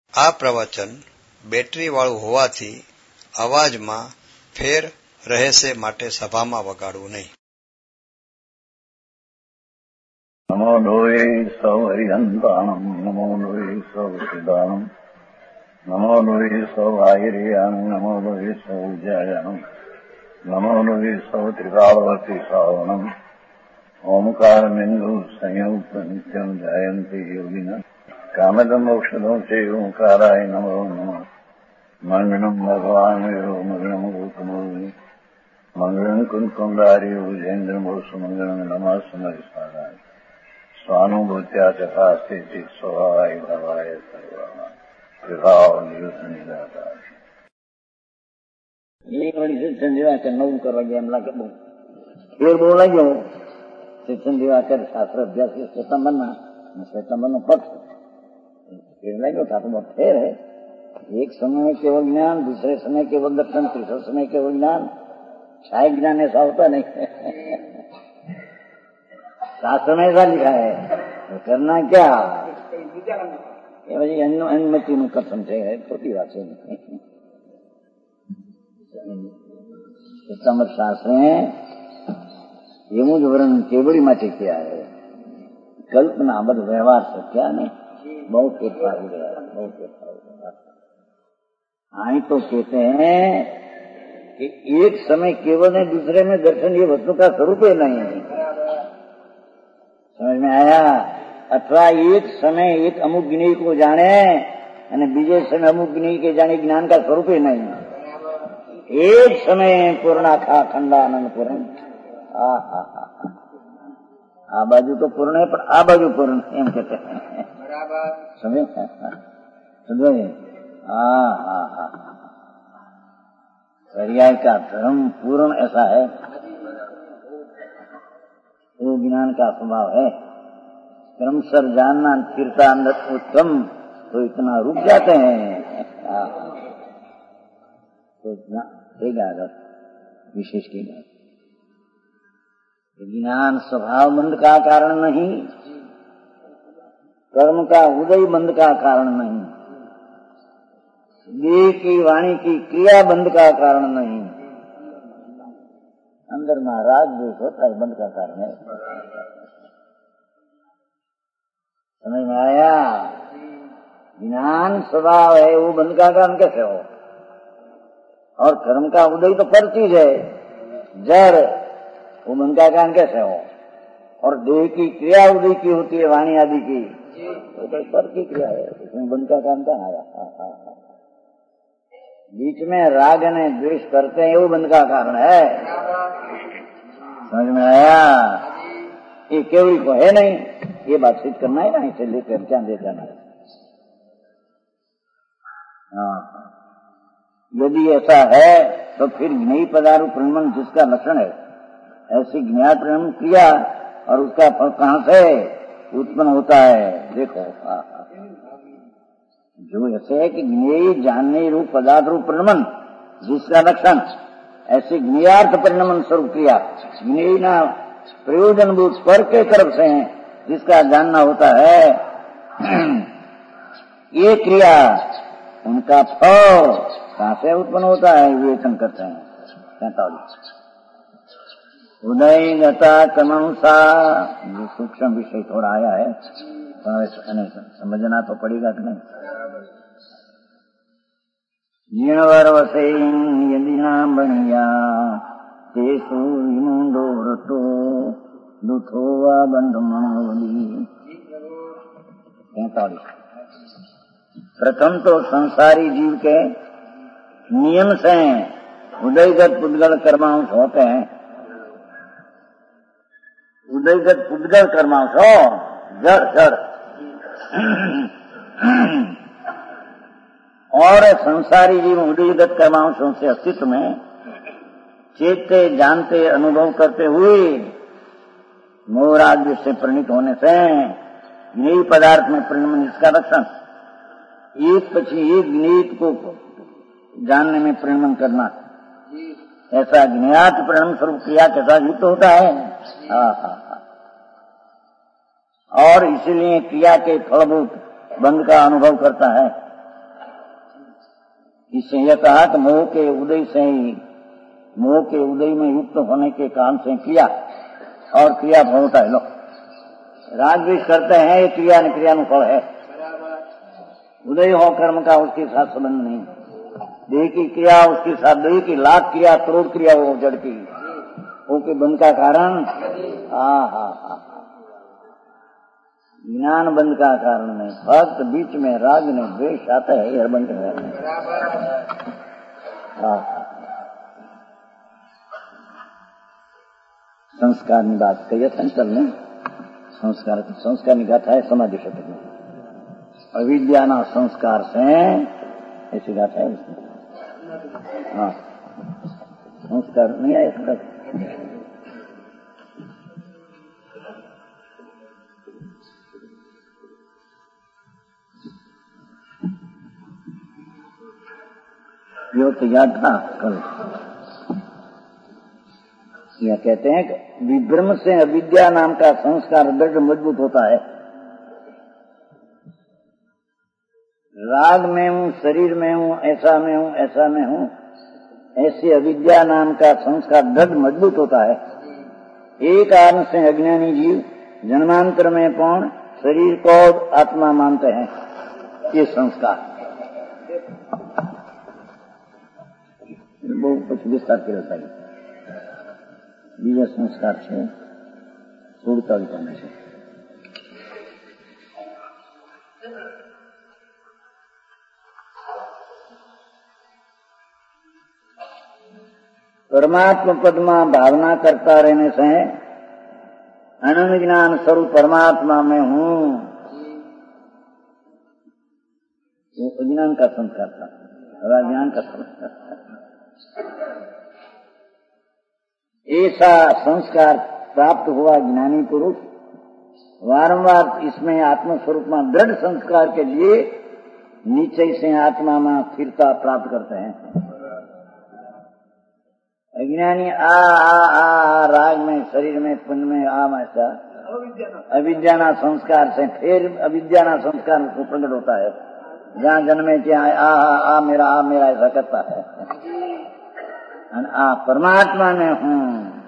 આ પ્રવચન બેટરીવાળું હોવાથી અવાજમાં ફેર રહેશે માટે સભામાં વગાડવું નહીં. નમો લોહે સૌ હરિહંતાણમ નમો લોહે સૌ સિદ્ધાણમ નમો લોહે સૌ આહિર્યાણમ નમો લોહે સૌ જયાણમ નમો લોહે સૌ ત્રિકાળવતી શ્રાવણમ ઓમકાર બિંદુ સંયુક્ત નિત્યમ જયંતિ યોગિના કામદમ મોક્ષદો છે ઓંકારાય નમો નમઃ મંગળમ ભગવાન વિરો મંગળમ ગૌતમોની મંગળમ કુંકુંડારી ભુજેન્દ્રમો સુમંગળમ નમઃ સમરિસારાય સ્વાનુભૂત્યા તથા સ્થિતિ સ્વભાવાય ભવાય સર્વમાં વિભાવ નિયુદ્ધ નિરાકાર. શિક્ષણ દિવાકર નવું કરવા ગયા એમ લાગે બહુ ફેર બહુ લાગ્યો. શિક્ષણ દિવાકર શાસ્ત્ર અભ્યાસ શ્વેતાંબરના શ્વેતાંબરનો પક્ષ ફેર લાગ્યો था तो बहुत फेर है. एक समय में केवल ज्ञान, दूसरे समय केवल दर्शन, तीसरे समय केवल ज्ञान. छाय ज्ञान ऐसा होता नहीं. शास्त्र में ऐसा लिखा है तो करना क्या એ પછી એમનું અનુમતિનું કથન છે, ખોટી વાત છે. શ્વેતાંબર શાસ્ત્રે એવું જ વર્ણન કેવડી માટે किया है. કલ્પના બધું વ્યવહાર છે क्या नहीं. बहुत फेरफार हो गया, बहुत फेरफार हो गया. हाँ तो कहते हैं कि एक समय केवल है, दूसरे में दर्शन, ये वस्तु का स्वरूप ही नहीं. समझ में आया. अथवा एक समय एक अमुक ज्ञेय को जाने અને બીજે समय અમુક જ્ઞેય के जाने ज्ञान का स्वरूप ही नहीं. एक समय पूर्णाखा खंडानंद पूर्ण. આ બાજુ તો પૂર્ણ है પણ આ બાજુ પૂર્ણ એમ कहते हैं. समझे समझे. हाँ हाँ हाँ. पर्याय का धर्म पूर्ण ऐसा है, वो ज्ञान का स्वभाव है. क्रमशः जानना फिरता अंदर उत्तम तो इतना रुक जाते हैं. तो इतना विशेष की बात. ज्ञान स्वभाव बंध का कारण नहीं, कर्म का उदय बंध का कारण नहीं, देह की वाणी की क्रिया बंध का कारण नहीं. अंदर महाराज जो होता है बंध का कारण है. समझ में आया. ज्ञान स्वभाव है, वो बंध का कारण कैसे हो. और कर्म का उदय तो पर चीज है, जड़, वो बंध का कारण कैसे हो. और देह की क्रिया उदय की होती है, वाणी आदि की, तो पर की क्रिया है, उसमें बंध का कारण कहाँ आया. बीच में राग ने द्वेष करते हैं, वो बंध का कारण है. समझ में आया. ये केवल को है नहीं, ये बात सिद्ध करना है ना, इसे लेकर क्या दे जाना है. यदि ऐसा है तो फिर ज्ञेय पदार्थ प्रमाण जिसका लक्षण है, ऐसी ज्ञात प्रमाण क्रिया और उसका फल कहाँ से उत्पन्न होता है. देखो जो ऐसे है कि ज्ञेय जानने रूप पदार्थ रूप परिणमन जिसका लक्षण, ऐसे ज्ञेयार्थ परिणमन स्वरूप क्रिया ज्ञेय ना प्रयोजन भूत स्वर के तरफ से है, जिसका जानना होता है. ये क्रिया उनका फल कहाँ से उत्पन्न होता है, विवेचन करते हैं. 45 उदय गता क्रमसा. ये सूक्ष्म विषय थोड़ा आया है, समझना तो पड़ेगा कि नहीं. जीणवर वसे यदि नाम बनिया तेसु विमुंडो व्रतो दुथो वा बंध मनोली. 45 प्रथम तो संसारी जीव के नियम से उदयगत पुद्गल कर्मांश होते हैं. उदयगत पुद्गल कर्मांश हो, जड़ जड़. और संसारी जीव उदयगत कर्मांशों से अस्तित्व में चेतते जानते अनुभव करते हुए मोहराग से परिणित होने से ज्ञेय पदार्थ में परिणमन इसका लक्षण, एक पक्षी एक ज्ञेय को जानने में परिणमन करना, ऐसा ज्ञात परिणाम स्वरूप क्रिया के साथ युक्त होता है. और इसलिए क्रिया के फलभूत बंध का अनुभव करता है. इससे यह कहा कि मोह के उदय में युक्त होने के कारण से क्रिया और क्रिया फल होता है। लो राग द्वेष करते हैं, ये क्रिया न क्रियानुफल है। उदय हो कर्म का उसके साथ संबंध नहीं। देह की क्रिया उसके साथ, देह की लाख क्रिया करोड़ क्रिया वो जड़ की वो के बंध का कारण ज्ञान बंध का कारण नहीं। भक्त बीच में राग ने द्वेष आता है, यह बंध है। संस्कार की बात कही संकल ने संस्कार की गाथा है समाधि शतक में। अविद्या ना संस्कार से ऐसी गाथा है उसमें। हाँ संस्कार नहीं आया तक यो तो याद था कल। यह कहते हैं कि विभ्रम से अविद्या नाम का संस्कार दृढ़ मजबूत होता है। राग में हूँ, शरीर में हूँ, ऐसा में हूँ, ऐसा में हूँ, ऐसे अविद्या नाम का संस्कार दृढ़ मजबूत होता है। एक कारण से अज्ञानी जीव जन्मांतर में पूर्ण शरीर को आत्मा मानते हैं। ये संस्कार बहुत कुछ विस्तार के रहता है। बीजा संस्कार से छोड़ता करने से परमात्मा पद में भावना करता रहने से अनंत ज्ञान स्वरूप परमात्मा में हूँ, वो अज्ञान का संस्कार था और अज्ञान का संस्कार। ऐसा संस्कार प्राप्त हुआ ज्ञानी पुरुष वारंवार इसमें आत्मस्वरूप में दृढ़ संस्कार के लिए नीचे से आत्मा में स्थिरता प्राप्त करते हैं। अज्ञानी आ राग में, शरीर में, पुण्य में ऐसा अविद्याना संस्कार से फिर अविद्याना संस्कार को प्रकट होता है। जहाँ जन्मे क्या मेरा ऐसा करता है। परमात्मा में हूँ,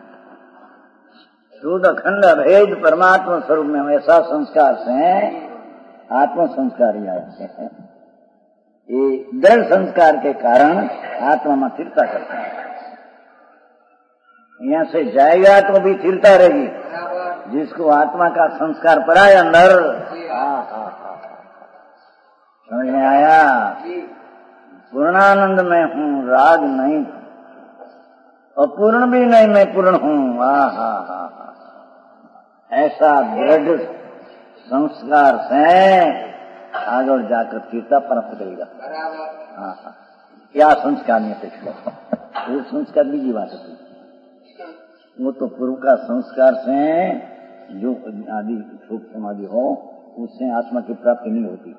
शुद्ध अखंड भेद परमात्मा स्वरूप में हूँ, ऐसा संस्कार से आत्म संस्कार ही आते हैं। ये दृढ़ संस्कार के कारण आत्मा में स्थिरता करता है। यहाँ से जाएगा तो भी स्थिरता रहेगी। जिसको आत्मा का संस्कार पड़ा है अंदर, समझ में आया? पूर्णानंद में हूँ, राग नहीं, अपूर्ण भी नहीं, मैं पूर्ण हूँ। ऐसा दृढ़ संस्कार से आगे जाकर स्थिरता प्राप्त करेगा। क्या संस्कार नहीं अपेक्षा, वो संस्कार बीजी बात है। वो तो पूर्व का संस्कार से जो आदि सुख समाधि हो, उससे आत्मा की प्राप्ति नहीं होती।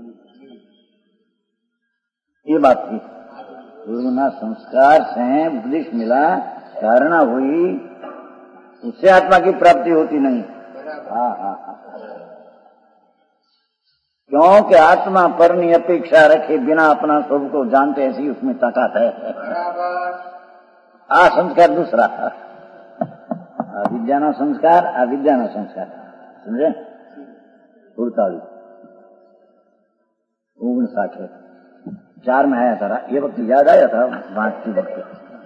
ये बात थी। पूर्वना संस्कार से उपदेश मिला, धारणा हुई, उससे आत्मा की प्राप्ति होती नहीं। क्योंकि आत्मा परनी अपेक्षा रखे बिना अपना स्वरूप को जानते ऐसी उसमें ताकत है। संस्कार दूसरा, अविद्याना संस्कार, अविद्याना संस्कार, समझे? 48 59 है, 4 में आया था। ये वक्त याद आया था बात वक्त।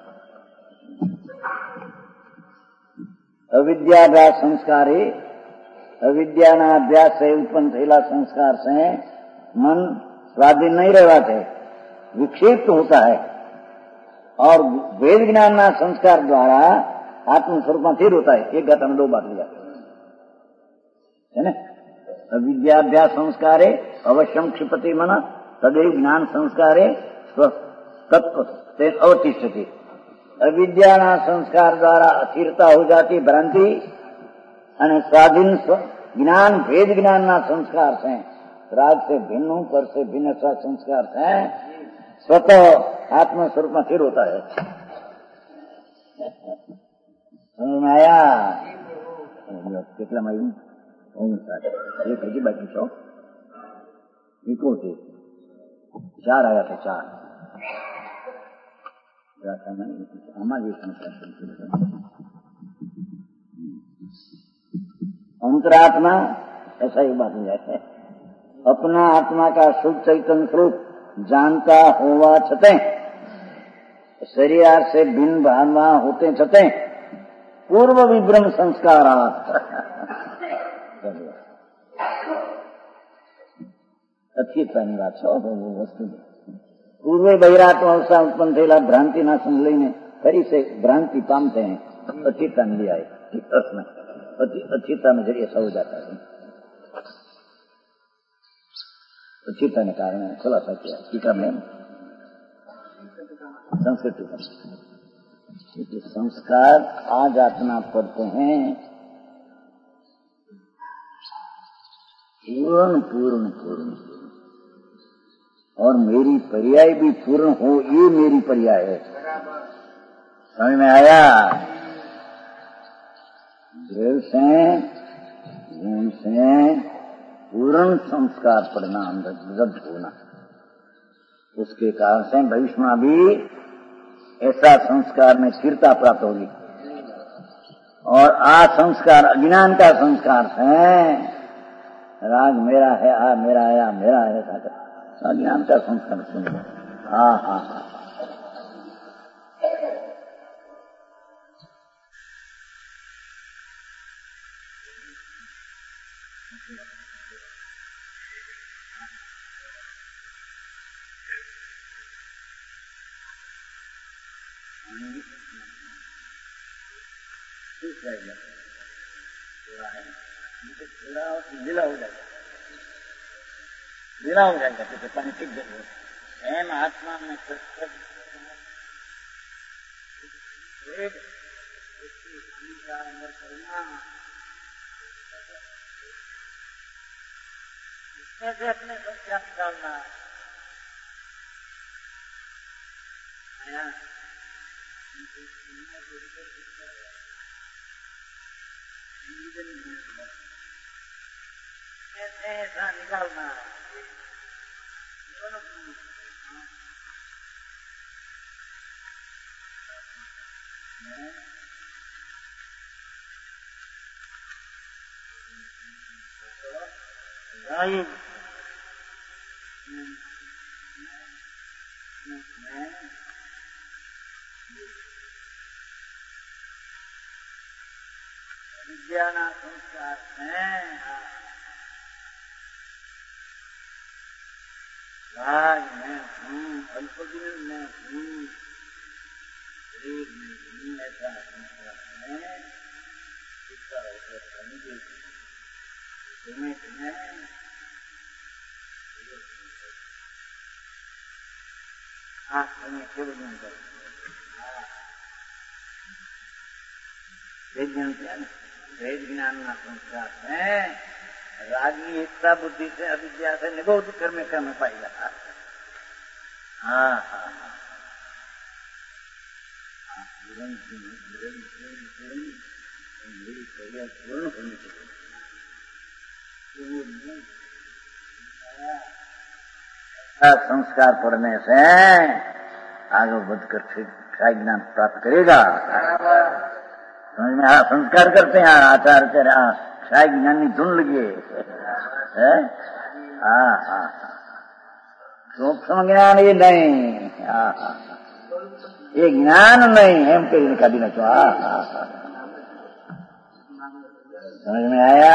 अविद्याभ्यास संस्कारे, अविद्याना अभ्यास से उत्पन्न थયેલા संस्कार से मन स्वाधीन नहीं रहते, विक्षिप्त होता है। और वेद ज्ञान संस्कार द्वारा आत्म स्वरूप में स्थिर होता है। एक गाथा में 2 बात लिया है ना। अविद्याभ्यास संस्कारे अवश्यम क्षिपति मन तदेव ज्ञान संस्कारे तत्व अवतिष्ठति। अविद्या संस्कार द्वारा अस्थिरता हो जाती भ्रांति, और स्वाधीन ज्ञान भेद ज्ञान ना संस्कार से राग से भिन्न हूं, पर से भिन्न सा संस्कार से स्वतः आत्म स्वरूप में स्थिर होता है। समझ में आया? कितना मालूम? 59 एक बाकी 100 4 आया था 4। अंतरात्मा ऐसा ही बात है। अपना आत्मा का शुद्ध चैतन्य स्वरूप जानता होवा छते शरीर से भिन्न भावना होते छते पूर्व विभ्रम संस्कारात् अच्छी વાત છે વસ્તુ પૂર્વે બહિરાત્મા અવસ્થા ઉત્પન્ન થયેલા ભ્રાંતિના સંગ લઈને ફરી से भ्रांति पामते हैं अचिता में आए प्रश्न अचिता में जरिए सब हो जाता है। अचिता के कारण खुलासा किया टीका में संस्कृति का संस्कार आज अपना पढ़ते हैं पूर्ण पूर्ण पूर्ण और मेरी पर्याय भी पूर्ण हो ये मेरी पर्याय है। समझ में आया? द्रव्य से गुण से पूर्ण संस्कार पड़ना अंदर होना उसके कारण से भविष्य में भी ऐसा संस्कार में स्थिरता प्राप्त होगी। और आ संस्कार अज्ञान का संस्कार है राग मेरा है आ मेरा है आ मेरा है अज्ञान का संस्कार सुन लो। हाँ हाँ हाँ जिला हो जाएगा तो पानी ठीक देगा एम आत्मा में इसमें से अपने संस्कार निकालना ऐसा निकालना विज्ञान संस्कार है राग में अल्पज्ञान में शरीर में ऐसा संस्कार है इसका वेद ज्ञान संस्कार है रागी एकता बुद्धि से अविद्या से निबोध कर्म पाएगा। हाँ हाँ पूर्ण होने के संस्कार पढ़ने से आगे बढ़कर शिक्षा ज्ञान प्राप्त करेगा। समझ में संस्कार करते हैं आचार्य शायद ज्ञानी धुन लगे है। हाँ हाँ सूक्ष्म ज्ञान ये नहीं ये ज्ञान नहीं है का दिन तो समझ में आया?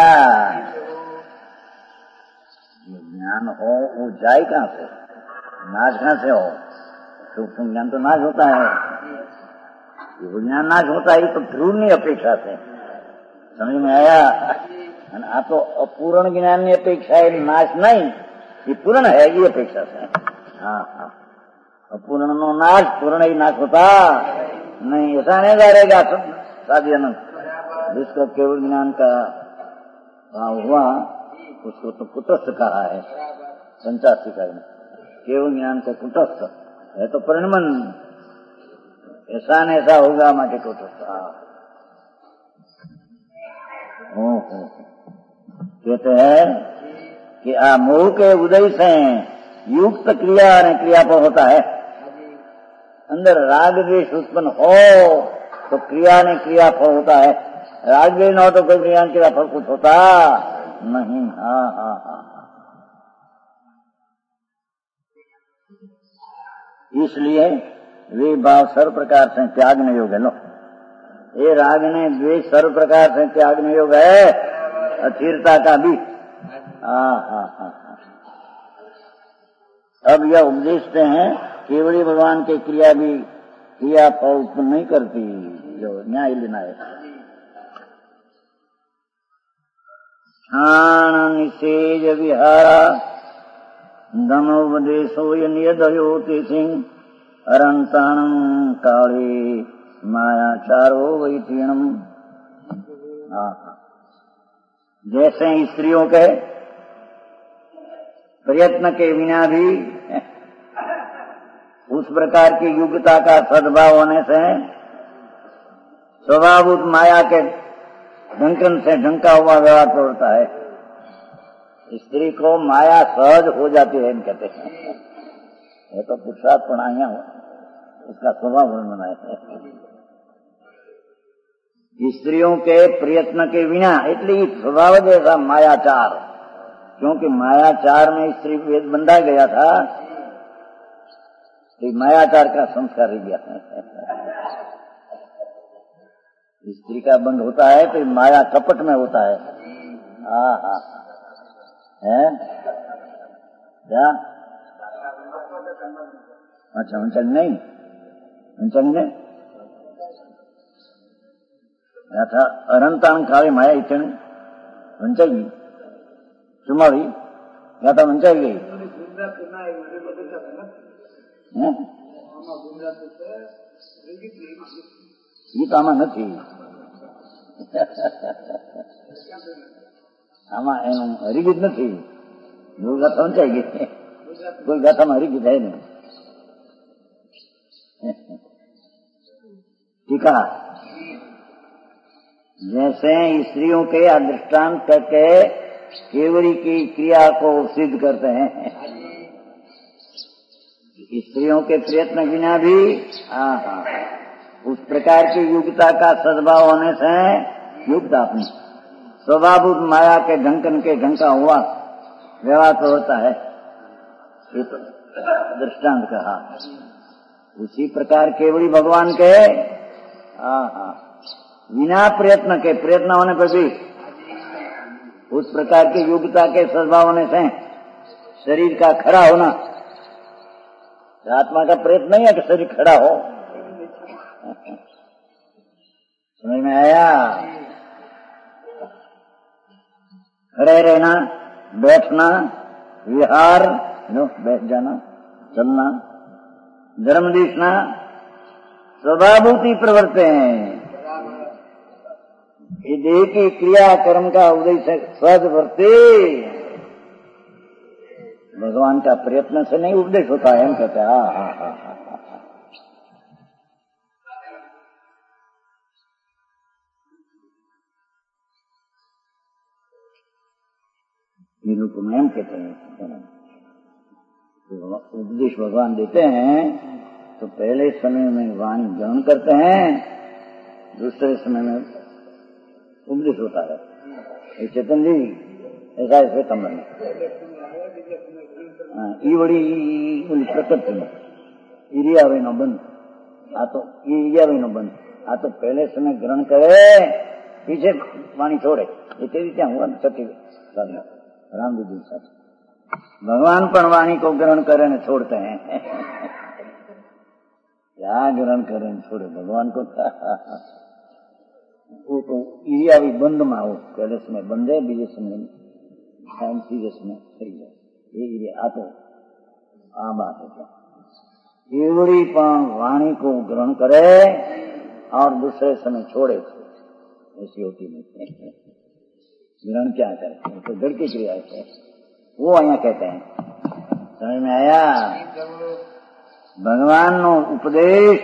ये ज्ञान हो वो जाए कहाँ से नाश कहाँ से हो? सूक्ष्म ज्ञान तो नाश होता है ये ज्ञान नाश होता है तो ध्रुवनी अपेक्षा से। समझ में आया? आप तो अपूर्ण ज्ञान की अपेक्षा है नाश नहीं ये पूर्ण है ये अपेक्षा से। हाँ हाँ अपूर्ण नो नाश पूर्ण ही नाश होता नहीं ऐसा नहीं करेगा साधी अनंत जिसका केवल ज्ञान का भाव हुआ उसको तो कुटस्थ कहा है। पंचासी का केवल ज्ञान को कुटस्थ है तो परिणमन ऐसा न ऐसा होगा माटे कुटस्थ। कहते हैं कि मोह के उदय से युक्त क्रिया और क्रिया पर होता है अंदर राग द्वेष उत्पन्न हो तो क्रिया ने क्रिया फल होता है, राग द्वेष न हो तो कोई क्रिया क्रिया फल कुछ होता नहीं। हाँ हाँ हाँ, इसलिए वे भाव सर्व प्रकार से त्यागने योग्य। लो ये राग ने द्वेष सर्व प्रकार से त्यागने योग्य है, अस्थिरता का भी। हाँ हाँ हाँ। अब यह उपदेशते हैं केवली भगवान की क्रिया भी क्रिया फल उत्पन्न नहीं करती, जो न्याय लेना है। क्षाण निषेज विहारा दमोपदेशो यदयोति सिंह अरंताणम काले मायाचारो वैतीणम। जैसे स्त्रियों के प्रयत्न के बिना भी उस प्रकार की योग्यता का सद्भाव होने से स्वभावभूत माया के ढंकन से ढंका हुआ व्यवहार होता है। स्त्री को माया सहज हो जाती है, कहते हैं। ये तो पुरुषार्थ प्रणाया हो, उसका स्वभाव वर्णन है। स्त्रियों के प्रयत्न के बिना, इसलिए स्वभाव जैसा मायाचार, क्योंकि मायाचार में स्त्री वेद बंधा गया था, तो मायाचार का संस्कार रह गया। स्त्री का बंध होता है तो माया कपट में होता है। हाँ हाँ है क्या? अच्छा वंचन नहीं, वंचन ने था अनंतान काले माया इतने वंचाई चुमावी या तो वंचाई गई। ये तो આમાં નથી, આમાં એનું હરિગીત નથી, ગાથા વંચાઈ ગઈ, કોઈ ગાથામાં હરિગીત है नहीं। टीका जैसे स्त्रियों के अदृष्टांत करके केवली की क्रिया को सिद्ध करते हैं, स्त्रियों के प्रयत्न बिना भी उस प्रकार की योग्यता का सद्भाव होने से युक्त अपनी स्वभावभूत माया के ढंकन के ढंका हुआ व्यवहार तो होता है। ये तो दृष्टांत कहा। उसी प्रकार केवली भगवान के बिना प्रयत्न के, प्रयत्न होने पर भी उस प्रकार की योग्यता के सद्भाव होने से शरीर का खड़ा होना, आत्मा का प्रयत्न नहीं है कि शरीर खड़ा हो। समझ में आया? खड़े रहना, बैठना, विहार, बैठ जाना, चलना, धर्म दिखना, स्वभावभूति प्रवृत्ति हैं। ये देह की क्रिया कर्म का उद्देश्य सहज वृत्ति भगवान का प्रयत्न से नहीं उपदेश होता है। हम कहते हैं ये लोग एम कहते हैं। उपदेश भगवान देते हैं तो पहले समय में वाणी ग्रहण करते हैं, दूसरे समय में उपदेश होता है। चेतन जी ऐसा ऐसे कमर में ये बड़ी प्रकृति में ईरियावे नो बंद, आ तो ईरियावे नो बंद, आ तो पहले समय ग्रहण करे, पीछे वाणी छोड़े। ये तेरी क्या हुआ सती राम जी साथ भगवान पर वाणी को ग्रहण करे न छोड़ते हैं। क्या ग्रहण करे न छोड़े भगवान को? वो तो ईरिया भी बंद में हो, पहले समय बंद है, बीजे समय तीजे समय सही है। ये ईरिया आ तो आ बात है क्या? ईवड़ी पण वाणी को ग्रहण करे और दूसरे समय छोड़े, ऐसी होती नहीं। ग्रहण क्या करते हैं तो जड़ की क्रिया है, वो यहाँ कहते हैं। समझ में आया? भगवान नो उपदेश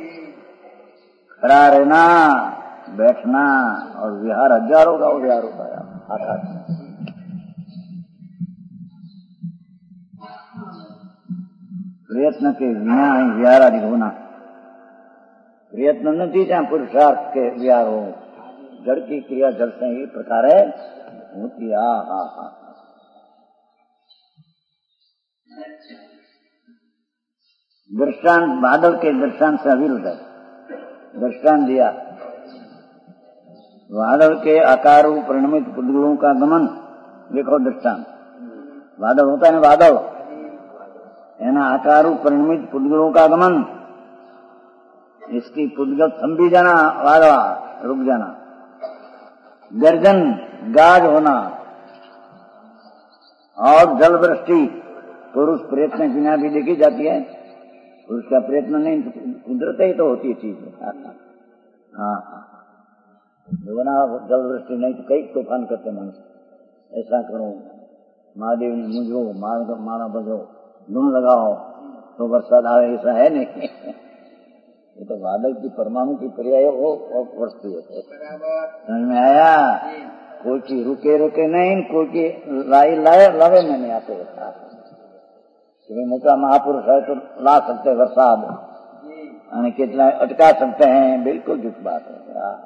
खड़ा रहना, बैठना और विहार हजारों का विहार होता है। प्रयत्न के बिना विहार आदि होना प्रयत्न નથી ત્યાં પુરુષાર્થ के विहार हो। जड़ की क्रिया जड़ से ही प्रकार है होती। दृष्टांत बादल के दृष्टांत से अविरुद्ध है। दृष्टांत दिया बादल के आकारों परिणमित पुद्गलों का गमन। देखो दृष्टांत, बादल होता है ना, बादल एना आकारों परिणमित पुद्गलों का गमन। इसकी पुद्गल थंभी जाना, वादवा रुक जाना, गर्जन गाज होना और जल वृष्टि पुरुष प्रयत्न बिना भी देखी जाती है। पुरुष का प्रयत्न नहीं, कुदरत ही तो होती है चीज। हाँ, जल वृष्टि नहीं तो कई तूफान करते मनुष्य, ऐसा करो, महादेव ने मुझो मारा बजो, धुन लगाओ तो बरसात आवे, ऐसा है नहीं। ये तो बादल की परमाणु की पर्याय वो वस्तु है। समझ में आया? कोई की रुके नहीं, कोई की लावे में नहीं आते। मोटा महापुरुष है तो ला सकते वरसाद, कितना अटका सकते हैं, बिल्कुल झूठ बात है।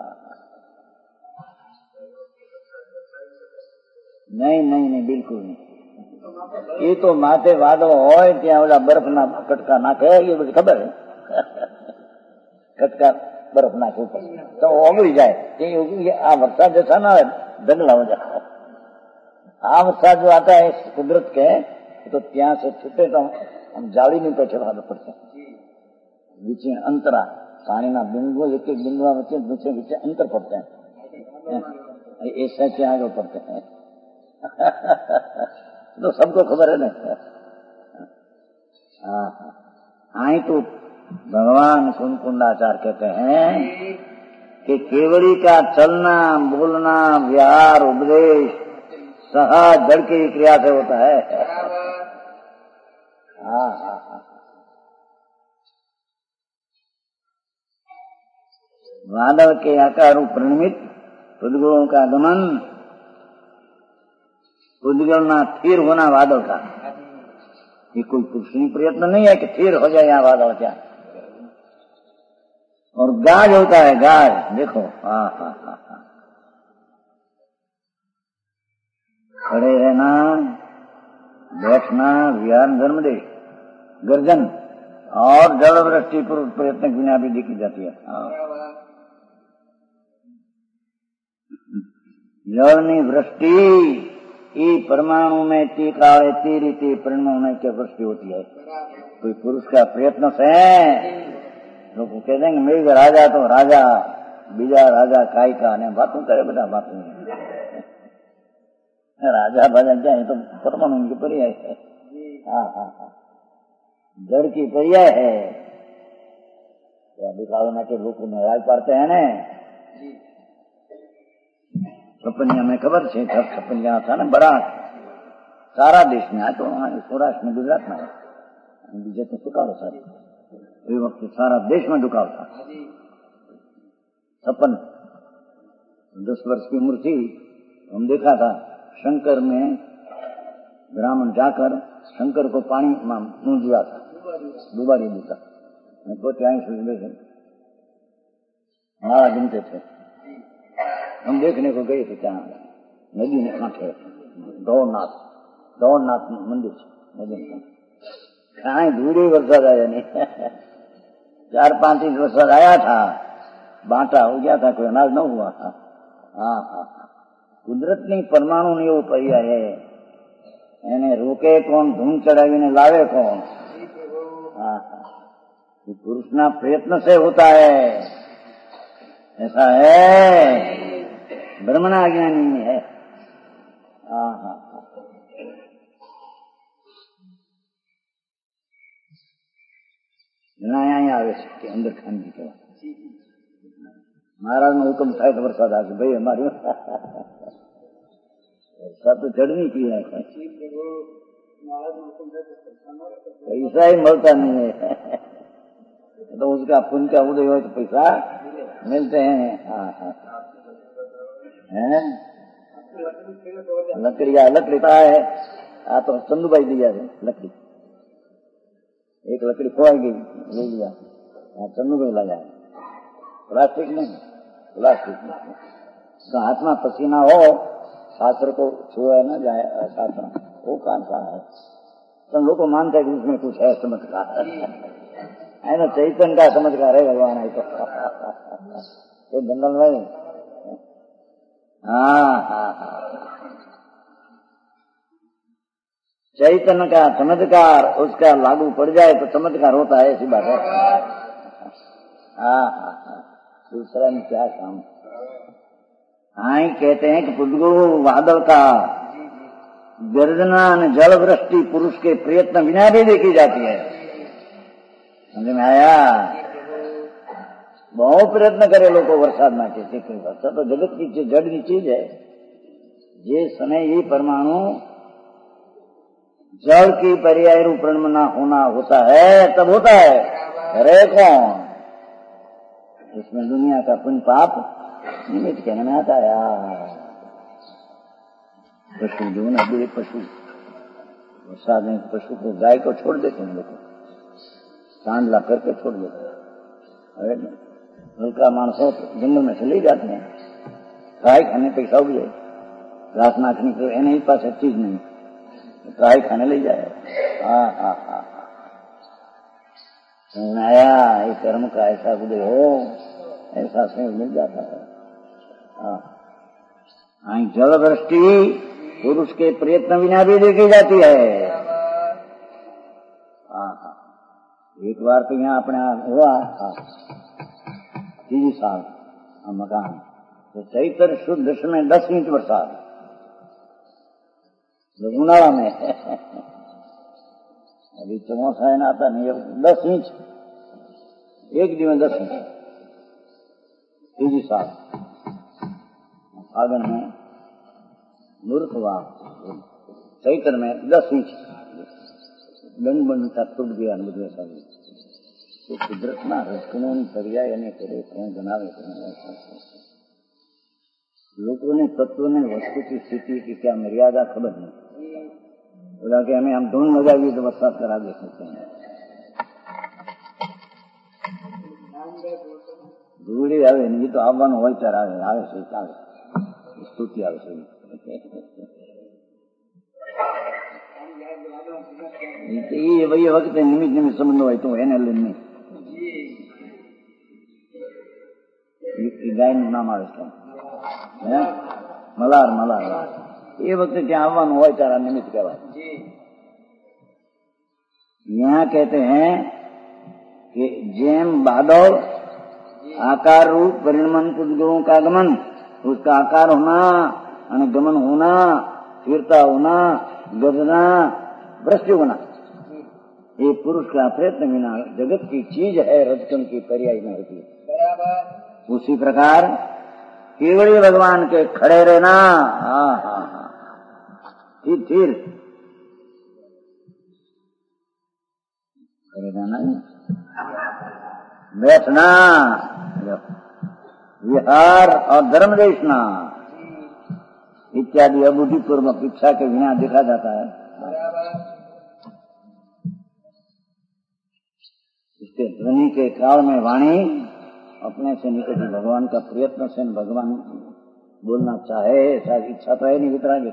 नहीं, बिल्कुल नहीं। ये तो माथे वादो होय ત્યાં ઓલા બરફના કટકા નાખે, એ બધી ખબર है। कटका बर्फ नाखे ऊपर तो ओगड़ी जाए। आ वरसाद जैसा ना दगला हो जाता है। आ वरसाद जो आता है कुदरत के, तो ત્યાં से छूटे तो हम जाली नहीं पे चढ़ा पड़ते। बीच अंतरा पानी ना बिंदु, एक एक बिंदु बीच अंतर पड़ते हैं, ऐसा क्या आगे पड़ते हैं। तो सबको खबर है ना। हाँ, तो भगवान कुंकुंडाचार्य कहते हैं कि केवड़ी का चलना, बोलना, व्यवहार, उपदेश सहज जड़ की क्रिया से होता है। बादल के आकार परिणमित पुद्गलों का गमन, पुद्गलना स्थिर होना बादल का। ये कोई पुरुषी प्रयत्न नहीं है कि स्थिर हो जाए यहाँ बादल क्या। और गाज होता है, गाज देखो। खड़े रहना, बैठना, विहार, धर्मदेश, गर्जन और जल वृष्टि पुरुष प्रयत्न बिना भी देखी जाती है। जलनी वृष्टि ये परमाणु में टीकावे ती रीति परिणाम में क्या वृष्टि होती है। कोई पुरुष का प्रयत्न से लोग कह देंगे मेघ राजा तो राजा, बीजा राजा काई का ने बातों करे, बेटा बातों राजा भजन क्या है, तो परमाणु की पर्याय है। जड़ की पर्याय है। तो दिखावे में के लोग में राज पाते हैं ने। छपनिया में खबर है, छपनिया था ना बड़ा सारा देश में, आज तो सौराष्ट्र में, गुजरात में बीजे तो दुकाव सारी ये वक्त सारा देश में दुकाव था। 10 वर्ष की उम्र थी, हम देखा था शंकर में ब्राह्मण जाकर शंकर को पानी मुंह दिया था, दुबारी दिया। मैं तो क्या बैठे हमारा गिनते थे, हम देखने को गए थे। क्या नदी ने कांठे दौड़नाथ मंदिर नदी ने कहा धूरी वरसाद आया नहीं। 4-5 इंच वरसाद आया था, बांटा हो गया था, कोई अनाज न हुआ था। કુદરતની પરમાણુની એવો પર્યાય है। એને રોકે કોણ, ધૂમ ચડાવીને લાવે કોણ? पुरुषना प्रयत्न से होता है, ऐसा है। ब्रह्मणा ज्ञानी में है। यहाँ आवे के अंदर खाने के बाद महाराज ने हुक्म था तो वरसाद आ गई। भाई हमारी वरसाद तो चढ़नी की है, पैसा ही मिलता नहीं है। तो उसका पुण्य का उदय हो तो पैसा मिलते हैं। लकड़ी है। तो चंदूभाई दिया है लकड़ी, एक लकड़ी खोई गई, ले लिया, चंदूभाई लगाया। प्लास्टिक नहीं, प्लास्टिक नहीं। तो हाथ में पसीना हो, शास्त्र को छुए न जाए शास्त्र, वो कौन सा है? तो लोग को मानते हैं कि उसमें कुछ है चमत्कार, है ना, चैतन्य का चमत्कार है भगवान है तो बंधन में। हाँ, चैतन्य का चमत्कार उसका लागू पड़ जाए तो चमत्कार होता है, ऐसी बात है। हाँ, दूसरा में क्या काम? हाँ, कहते हैं कि पुद्गु वादल का गर्जना जल वृष्टि पुरुष के प्रयत्न बिना भी देखी जाती है। समझ में आया? बहुत प्रयत्न करे लोगों वरसाद માટે, वर्षा तो जगत की जड़ की चीज है। जे समय ये परमाणु जल की पर्याय रूप न होना होता है तब होता है। अरे कौन इसमें दुनिया का पुण्य पाप निमित्त कहने में आता है। पशु जो न बुरे पशु, वरसाद में पशु को, गाय को छोड़ देते हैं लोग, सांडला करके छोड़ देते हैं। अरे हल्का मानसों जंगल में चले जाते हैं, गाय खाने पैसा हो गया, घास नाखनी को नहीं पास चीज नहीं, गाय खाने ले जाए। आया ये कर्म का ऐसा उदय हो, ऐसा से मिल जाता है। जल वृष्टि पुरुष के प्रयत्न बिना भी देखी जाती है। एक बार तो यहाँ अपने हुआ 3 साल मकान, तो चैत्र शुद्ध में 10 इंच बरसात उनाड़ा में अभी चौसा है ना आता नहीं, 10 इंच एक दिन में 10 इंच 3 साल फागुन में मूर्ख हुआ, चैत्र में 10 इंच गंग बन का टूट गया। तो कुदरत ना रचनों ने पर्याय ने करे बनावे लोगों ने तत्वों ने वस्तु की स्थिति की क्या मर्यादा खबर नहीं। बोला कि हमें हम धूम लगाइए तो बरसात करा दे सकते हैं। धूड़ी आवे नहीं तो આવવાનું હોય ત્યારે આવે છે ચાલે સ્તુતિ આવે છે। ये वही वक्त निमित्त निमित्त संबंध હોય તો એને લઈને ગાય નું નામ આવે છે મલાર મલાર, એ વખતે ત્યાં આવવાનું હોય ત્યારે નિમિત્ત કહેવાય। यहाँ कहते हैं कि जेम बादल आकार रूप परिणमन पुद्गुणों का गमन, उसका आकार होना और गमन होना, फिरता होना, गजना, वृष्टि होना, ये पुरुष का प्रयत्न बिना जगत की चीज है, रजकम की पर्याय में होती है। उसी प्रकार केवल भगवान के खड़े रहना, फिर खड़े रहना, बैठना, विहार और धर्म देखना इत्यादि अबुद्धि पूर्वक इच्छा के बिना देखा जाता है। इसके ध्वनि के काल में वाणी अपने से निकली, भगवान का प्रयत्न से भगवान बोलना चाहे ऐसा इच्छा तो है नहीं, वितराग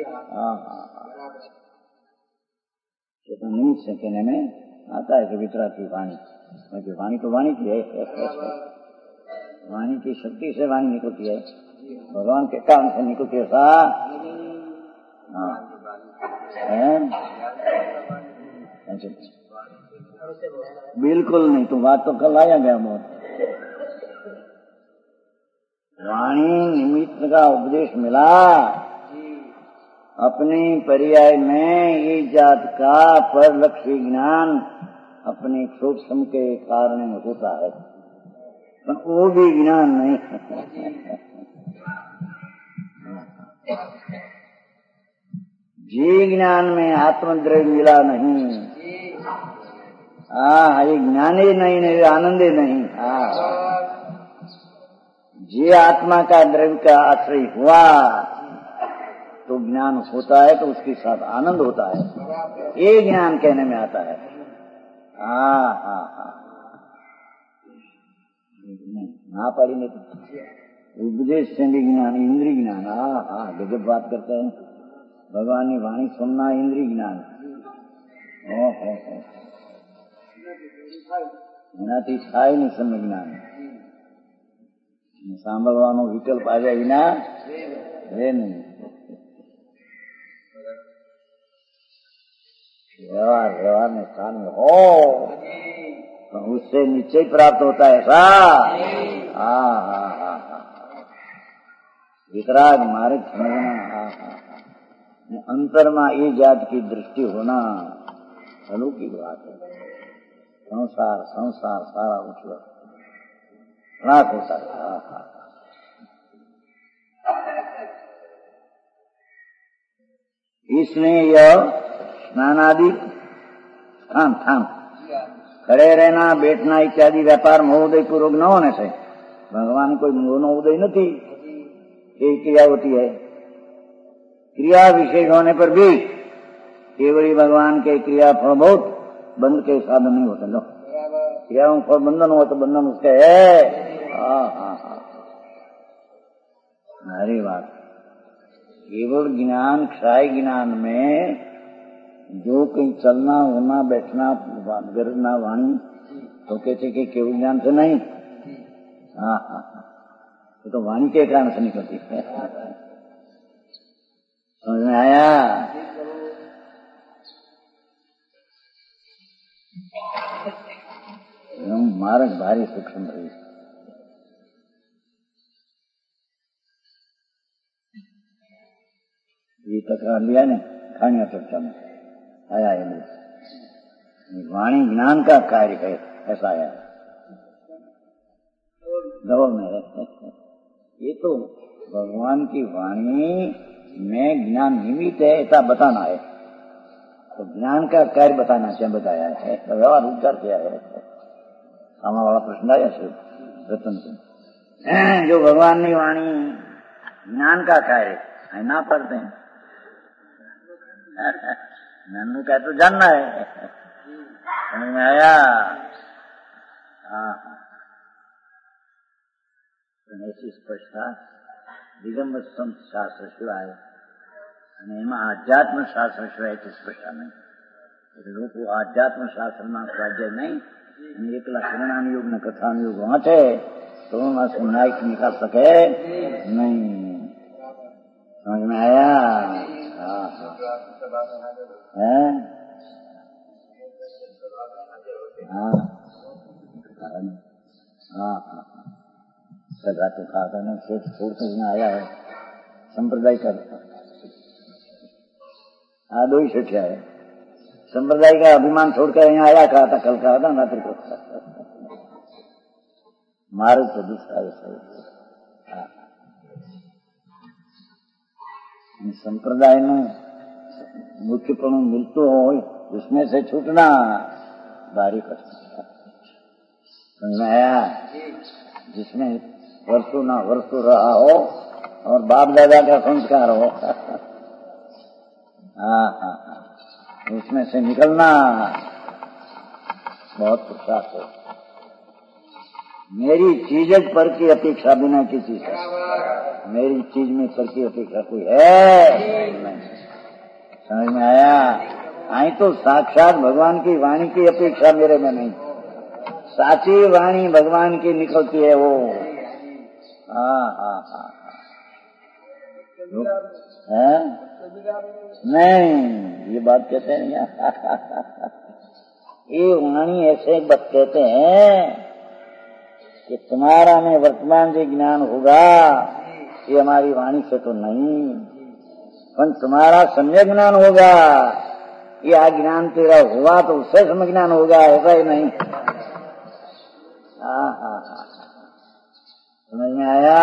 निमित्त से कहने में आता है कि वितराग की वाणी, क्योंकि वाणी तो वाणी की है, वाणी की शक्ति से वाणी निकलती है, भगवान के काम से निकलती है। सा बिल्कुल नहीं, तो बात तो कल आया गया बहुत। वाणी निमित्त का उपदेश मिला, अपनी पर्याय में ये जात का पर लक्ष्य ज्ञान अपने सूक्ष्म के कारण होता है, पर वो भी ज्ञान नहीं। जी ज्ञान में आत्मद्रव्य मिला नहीं, ये ज्ञान ही नहीं, आनंद ही नहीं। जे आत्मा का द्रव्य का आश्रय हुआ तो ज्ञान होता है, तो उसके साथ आनंद होता है, ये ज्ञान कहने में आता है। ना पड़ी नहीं तो उपदेश से भी ज्ञान, इंद्रिय ज्ञान। हाँ, गजब बात करते हैं। भगवान की वाणी सुनना इंद्रिय ज्ञान। એનાથી થાય નહીં સમ્યક જ્ઞાન. સાંભળવાનો વિકલ્પ આવ્યા વિના રહે નહીં. व्यवहार में स्थान में हो तो उससे निश्चय प्राप्त होता है ऐसा. हाँ. वितराग मार्ग समझना. अंतर में ये जात की दृष्टि होना अलौकिक बात है. संसार सारा उछल रात होता है. इसलिए यह स्नान आदि थाम खड़े रहना, बैठना इत्यादि व्यापार महोदय पूर्वक न होने से भगवान कोई मोहनो उदय नहीं, ये क्रिया होती है. क्रिया विशेष होने पर भी केवल भगवान के क्रिया फल बहुत बंध के साधन नहीं होते. लो क्रियाओं फल बंधन हो तो बंधन उसके है. हाँ. हरी बात. केवल ज्ञान क्षय ज्ञान में जो कहीं चलना होना बैठना करना वाणी तो कहते कि केवल ज्ञान से नहीं. हाँ तो वाणी के कारण से निकलती है. समझ में आया? मार्ग भारी सूक्ष्म रही. ये तकरार लिया ने खानिया चर्चा में आया है. वाणी ज्ञान का कार्य है ऐसा आया डबल में है. ये तो भगवान की वाणी में ज्ञान निमित्त है ऐसा बताना है. तो ज्ञान का कार्य बताना चाहिए, बताया है. तो व्यवहार उच्चार किया है. सामने वाला प्रश्न आया रतन से जो भगवान की वाणी ज्ञान का कार्य है ना पढ़ते हैं. नन्नू का तो जानना है. समझ में आया? हाँ. ऐसी स्पष्टता दिगंबर संत शास्त्र सिवाय અને એમાં આધ્યાત્મ શાસ્ત્ર સિવાય તો સ્પષ્ટતા નહીં. એટલે લોકો આધ્યાત્મ શાસ્ત્રના સ્વાધ્યાય નહીં અને એકલા શરણાની યોગના કથાનું યોગ વાંચે તો એમાંથી ન્યાય નિકાલ શકે નહીં. સમજ में आया? हाँ. सगा तो खाता ना सोच छोड़ कर आया है संप्रदाय का. हाँ 2 ही सोचा है. संप्रदाय का अभिमान छोड़कर यहाँ आया कहा था, कल कहा था रात्रि को. मार्ग तो दूसरा है. संप्रदाय में मुख्यपणु मिलतो हो उसमें से छूटना भारी कष्ट. समझ में आया? जिसमें वर्षों रहा हो और बाप दादा का संस्कार हो. हाँ. उसमें से निकलना बहुत पुरुषार्थ है. मेरी चीज पर की अपेक्षा बिना किसी से. मेरी चीज में पर की अपेक्षा कोई है नहीं. समझ में आया? आई तो साक्षात भगवान की वाणी की अपेक्षा मेरे में नहीं. साची वाणी भगवान की निकलती है वो. हाँ. नहीं ये बात कहते हैं. ये वाणी ऐसे बात कहते हैं कि तुम्हारा में वर्तमान जो ज्ञान होगा ये हमारी वाणी से तो नहीं, पर तुम्हारा सम्यक ज्ञान होगा. ये अज्ञान तेरा हुआ तो उससे सम्यक ज्ञान होगा, ऐसा ही नहीं. हाँ. समझ में आया?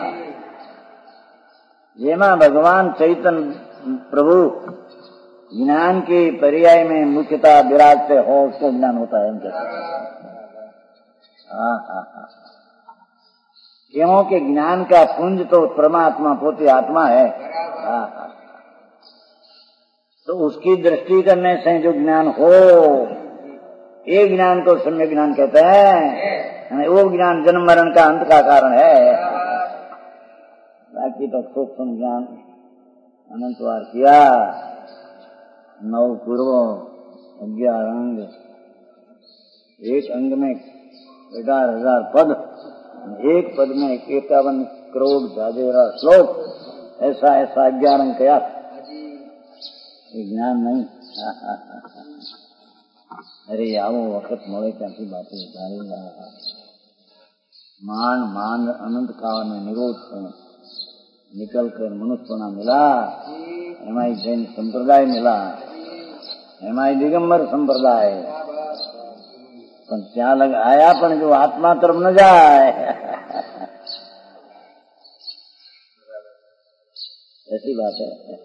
जेमा भगवान चैतन्य प्रभु ज्ञान के पर्याय में मुख्यतः विराजते हो उसको ज्ञान होता है. हाँ. क्योंकि ज्ञान का पुंज तो परमात्मा पोते आत्मा है. हाँ. तो उसकी दृष्टि करने से जो ज्ञान हो ये ज्ञान को सम्यक ज्ञान कहते हैं. वो ज्ञान जन्म मरण का अंत का कारण है। बाकी तो सूक्ष्म ज्ञान अनंतवार किया, 9 पूर्व 11 अंग, एक अंग में 11,000 पद, एक पद में 51 करोड़ जाजेरा श्लोक, ऐसा 11 अंग क्या ज्ञान नहीं। अरे आओ वक्त मोड़े कैसी बातें उतारेगा। मान अनंत काल में निरोध से निकल कर मनुष्यपना मिला, एमाई जैन संप्रदाय मिला, एमाई दिगंबर संप्रदाय, पर क्या लग आया पण जो आत्मा तरफ न जाए। ऐसी बात है।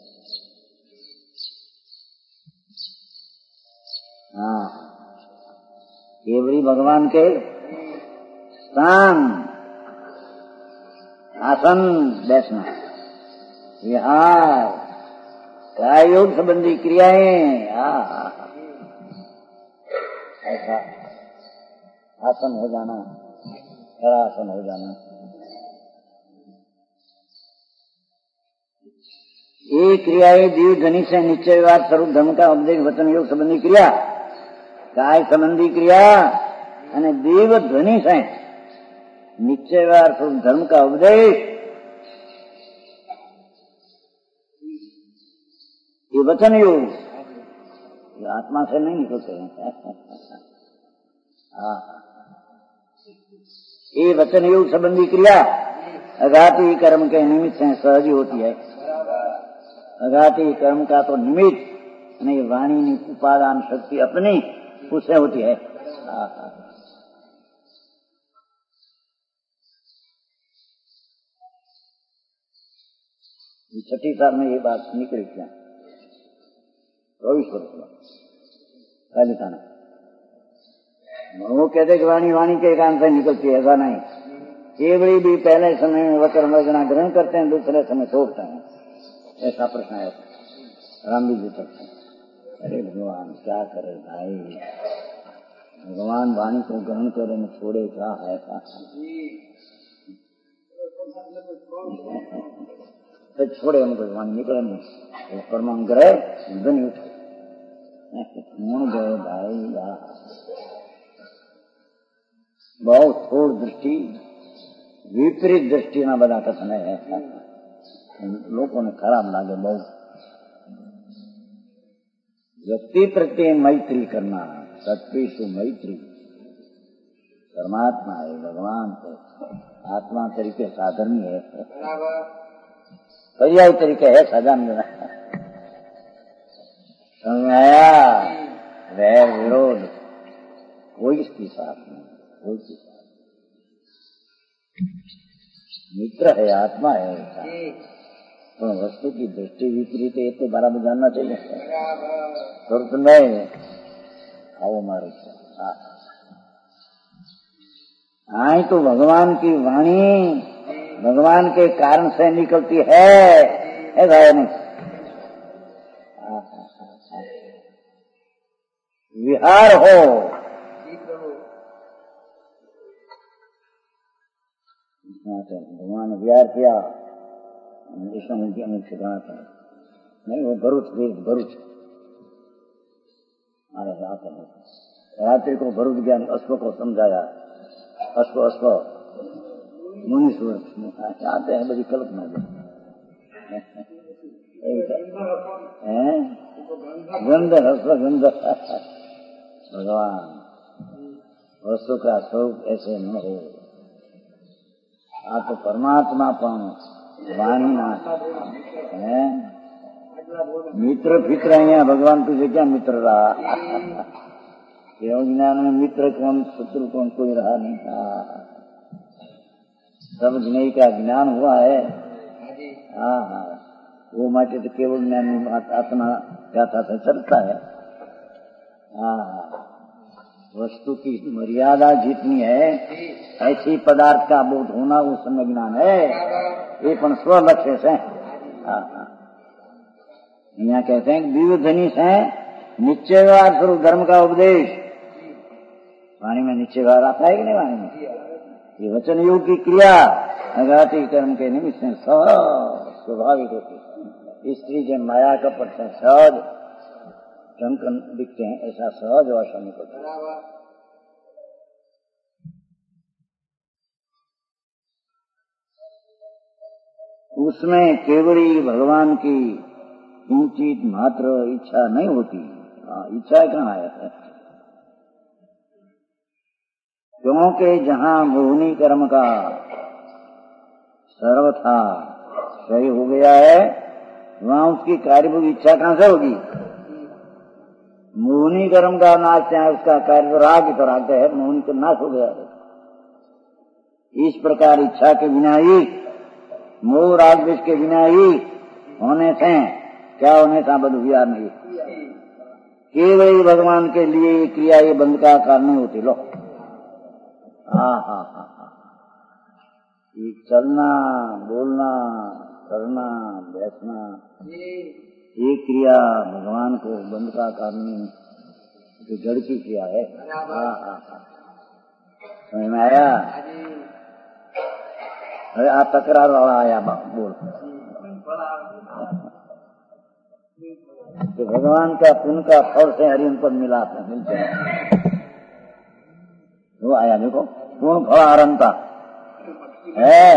हाँ, केवड़ी भगवान के स्थान, आसन बैठना, विहार, काय योग संबंधी क्रियाएं, ऐसा आसन हो जाना, खड़ा आसन हो जाना। ये क्रियाएं दीव ध्वनि से निश्चय व्यवहार स्वरूप धर्म का उपदेश वचन योग संबंधी क्रिया, काय संबंधी क्रिया અને દેવ ધ્વનિ से निश्चय व्यवहार स्वरूप धर्म का उपदेश, ये वचन योग, ये आत्मा से नहीं निकलते हैं। ये वचन योग संबंधी क्रिया अघाती कर्म के निमित्त से सहज होती है। अघाती कर्म का तो निमित्त नहीं, वाणी की उपादान शक्ति अपनी उससे होती है। छठी साल में ये बात निकली क्या, 24 वर्ष पहले था ना। वो कहते कि वाणी के कान से निकलती है, ऐसा नहीं। केवड़ी भी पहले समय में वचन वर्जना ग्रहण करते हैं, दूसरे समय छोड़ते हैं, ऐसा प्रश्न है। रामजी जी करते हैं, अरे भगवान क्या करे भाई, भगवान वाणी को ग्रहण करे न छोड़े क्या है। तो छोड़े उनको वाणी निकले नहीं, परमाणु ग्रह ध्वनि उठे मुड़ गए भाई। बहुत थोड़ दृष्टि, विपरीत दृष्टि ना बना कथने है, लोगों ने खराब लागे बहुत। व्यक्ति प्रति मैत्री करना, सत्वेषु मैत्री, परमात्मा है, भगवान है, आत्मा तरीके साधन है, पर्याय तरीके है साधन। समझाया, वैर विरोध कोई इसके साथ नहीं, कोई के साथ। मित्र है, आत्मा है, तो वस्तु की दृष्टि विपरीत है तो बराबर जानना चाहिए। तुरंत नहीं आओ मारे आई तो भगवान की वाणी भगवान के कारण से निकलती है, ऐसा है नहीं। विहार हो, भगवान ने विहार किया, इसमें सिद्धांत है नहीं। वो भरूच हमारे साथ है। रात्रि को भरूच ज्ञान अश्व को समझाया, अश्व मुनीश्वर आते हैं, बड़ी कल्पना गंध अश्व गंध। भगवान वस्तु का स्वरूप ऐसे न हो, आप तो परमात्मा पण वाणी ना है। मित्र फिक्र અહીંયા भगवान तुझे क्या मित्र रहा। केवल ज्ञान में मित्र कौन शत्रु कौन कोई रहा नहीं था, सब ज्ञान का ज्ञान हुआ है। हाँ, वो माटे तो केवल ज्ञान में आत्मा गाथा से चलता है। वस्तु की मर्यादा जितनी है ऐसी पदार्थ का बोध होना वो समय ज्ञान है, ये पण स्वलक्ष्य से। यहाँ कहते हैं दिव्य ध्वनि से निश्चय व्यवहार स्वरूप धर्म का उपदेश वाणी में नीचे भाग आता है कि नहीं वाणी में? ये वचन योग की क्रिया अघाती कर्म के निमित्त से स्वाभाविक होती है। स्त्री जब माया का पट सहज ढंग दिखते हैं, ऐसा सहज भाषा निकलता है। उसमें केवली भगवान की ऊंची मात्र इच्छा नहीं होती। इच्छा कहाँ है? क्योंकि जहाँ मोहिनी कर्म का सर्वथा सही हो गया है, वहाँ उसकी कार्यभूत इच्छा कहाँ से होगी? मोहिनी कर्म का नाश चाहे उसका कार्य राग तो राग है, मोहिनी का नाश हो गया है। इस प्रकार इच्छा के बिना ही, मोह राग द्वेष के बिना ही होने से क्या होने का बद विचार नहीं। केवल भगवान के लिए क्रिया ये बंद का कारण नहीं होती। लो हाँ, ये चलना, बोलना, करना, बैठना, ये क्रिया भगवान को बंद का कारण नहीं, जो जड़ की क्रिया है। समझ में आया? अरे आप तकरार वाला आया बोल। तो भगवान का पुण्य का फल से हरिन पद मिलते हैं। वो आया देखो, पूर्ण फल आरंता है।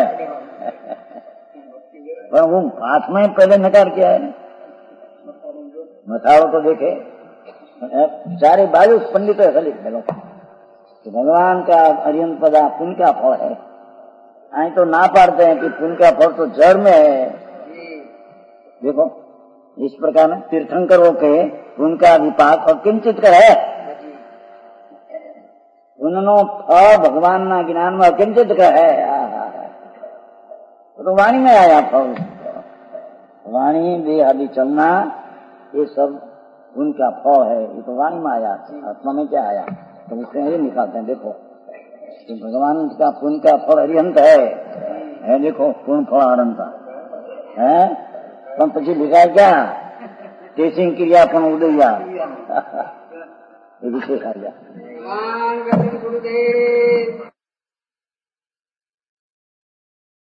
पर वो हाथ में पहले नकार किया है। मसालो तो देखे, चारे बाजू पंडित ऐसा लिख दे तो भगवान का हरिन पदा पुण्य का फल है। आई तो ना पाड़ते हैं कि पुण्य का फल तो जड़ में है। देखो इस प्रकार में तीर्थंकरों के उनका विपाक और किंचित कर है। उन्होंने फल भगवान ना ज्ञान में किंचित कर है। तो वाणी में आया फल। वाणी देहादि चलना ये सब उनका फल है। ये तो वाणी में आया, आत्मा में क्या आया? तो उससे ये निकालते हैं। देखो तो भगवान का पुण्य का फल अरिहंत है। देखो पूर्ण फल अनंत है। पण પછી लिखा क्या? टेसिंग क्रिया पण उदया ये विशेष आ गया।